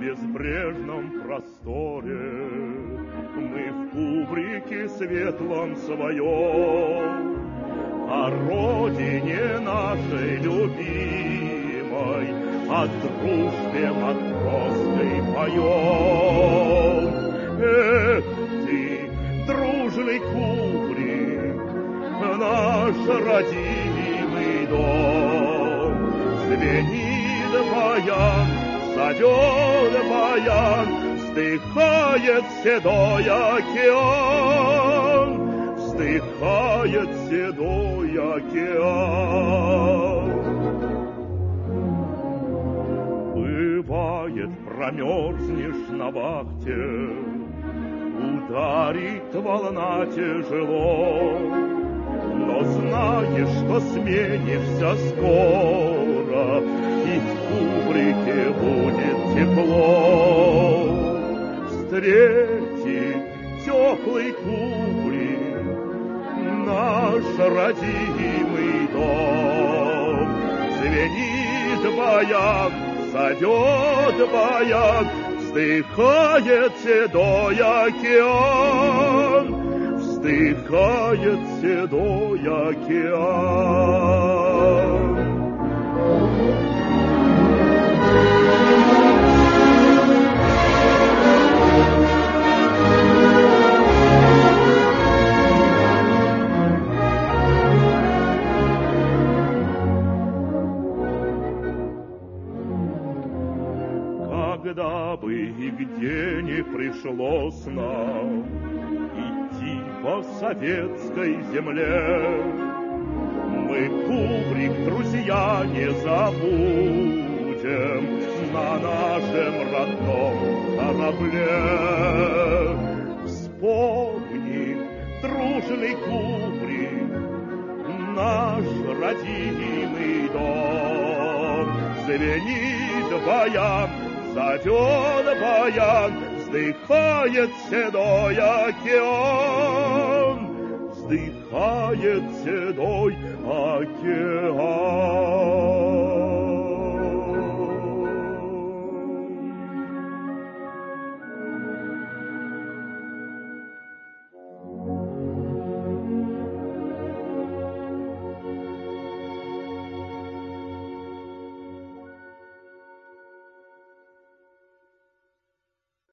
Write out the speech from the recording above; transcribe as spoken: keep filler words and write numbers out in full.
безбрежном просторе мы в кубрике светлом своем о родине нашей любимой, о дружбе матросской поем. Эх ты, дружный кубрик, наш родимый дом, звенит баян, зовет баян, вздыхает седой океан, вздыхает седой океан. Бывает, промерзнешь на вахте, ударит волна тяжело, но знаешь, что сменишься скоро, и в кубрике будет тепло. Встрети теплый кубрик, наш родимый дом. Звенит баян, зовет баян, вздыхает седой океан, вздыхает седой океан. Когда бы и где не пришлось нам идти по советской земле, мы кубрик, друзья, не забудем на нашем родном корабле. Вспомни, дружный кубрик, наш родимый дом. Звенит баян, зовет баян, вздыхает седой океан, вздыхает седой океан.